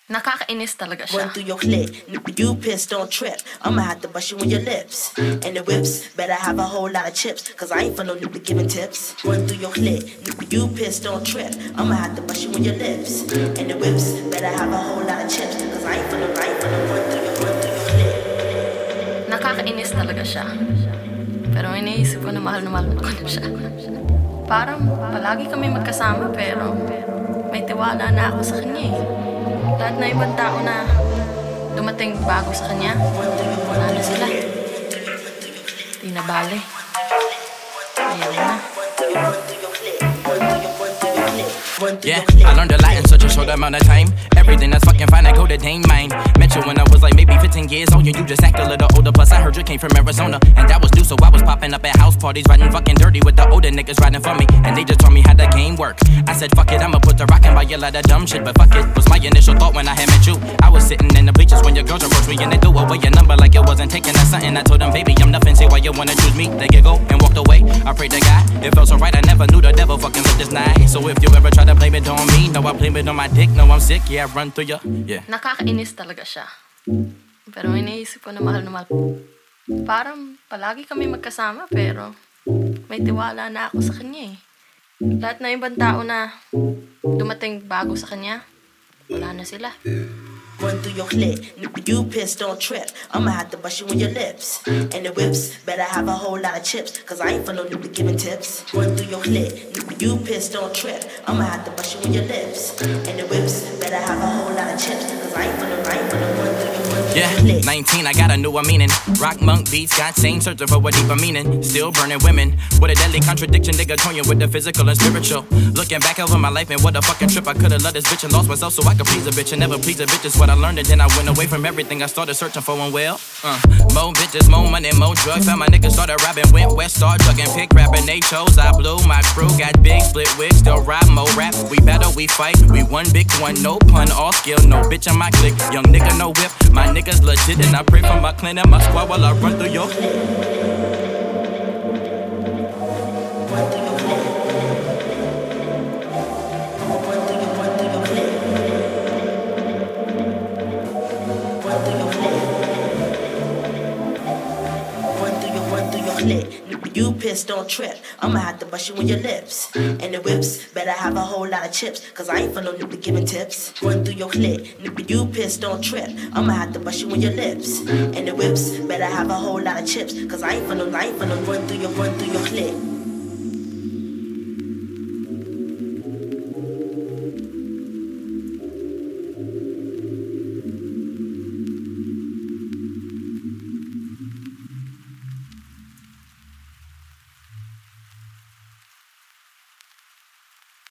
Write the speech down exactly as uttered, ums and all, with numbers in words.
Nakakainis talaga siya. Run through your clit, you pissed, don't trip. I'ma have to bust you in your lips. And the whips, better have a whole lot of chips. Cause I ain't for no nigga giving tips. Run through your clit, you pissed, don't trip. I'ma have to bust you in your lips. And the whips, better have a whole lot of chips. Cause I ain't for no, I ain't for no run through your, run through your clit. Nakakainis talaga siya. Pero iniisip ko na mahal na mahal ko na siya. Parang palagi kami magkasama pero may tiwala na ako sa kanya eh. Lahat na ibang tao na dumating bago sa kanya, wala na sila. Di na bale. Ayaw na. Yeah, I learned a lot in such a short amount of time. Everything that's fucking fine, I go to Dane mine. Met you when I was like maybe fifteen years old. You just act a little older. Plus I heard you came from Arizona, and that was new, so I was popping up at house parties, riding fucking dirty with the older niggas riding for me. And they just told me how the game work. I said fuck it, I'ma put the rock and buy you a lot of dumb shit. But fuck it, was my initial thought when I had met you. I was sitting in the bleachers when your girls approached me, and they threw away your number like it wasn't taking us something. I told them, baby, I'm nothing. Say why you wanna choose me? They get go and walked away. I prayed to God, it felt so right. I never knew the devil fucking with this night. So if you ever try to blame it on me, no, I blame it on my dick. No, I'm sick, yeah, I run through ya. Yeah. Nakakainis talaga siya. Pero iniisip ko na mahal na mahal. Parang palagi kami magkasama pero may tiwala na ako sa kanya eh. Lahat na ibang tao na dumating bago sa kanya, wala na sila. Run through your clit, you pissed, don't trip. I'ma have to bust you in your lips. And the whips, better have a whole lot of chips. Cause I ain't for no nigga giving tips. Run through your clit, you pissed, don't trip. I'ma have to bust you in your lips. And the whips, better have a whole lot of chips. Cause I ain't for no, I ain't for no run through your, run through Yeah, your clit. nineteen, I got a newer meaning. Rock monk beats, got sane, searching for a deeper meaning. Still burning women with a deadly contradiction. Nigga toying with the physical and spiritual. Looking back over my life and what a fucking trip. I could've loved this bitch and lost myself so I could please a bitch and never please a bitch. Is what I learned, and then I went away from everything I started searching for. And well, uh, more bitches, more money, more drugs. Found my niggas started robbing, went west, started drugging, pick rapping. They chose, I blew. My crew got big, split wigs, still ride, more rap. We battle, we fight, we one big one, no pun, all skill, no bitch in my clique. Young nigga, no whip, my niggas legit, and I pray for my clan and my squad while I run through your. You pissed, don't trip. I'ma have to bust you in your lips. And the whips, better have a whole lot of chips. Cause I ain't for no nigga giving tips. Run through your clit, you pissed, don't trip. I'ma have to bust you in your lips. And the whips, better have a whole lot of chips. Cause I ain't for no, I ain't for no run through your, run through your clit.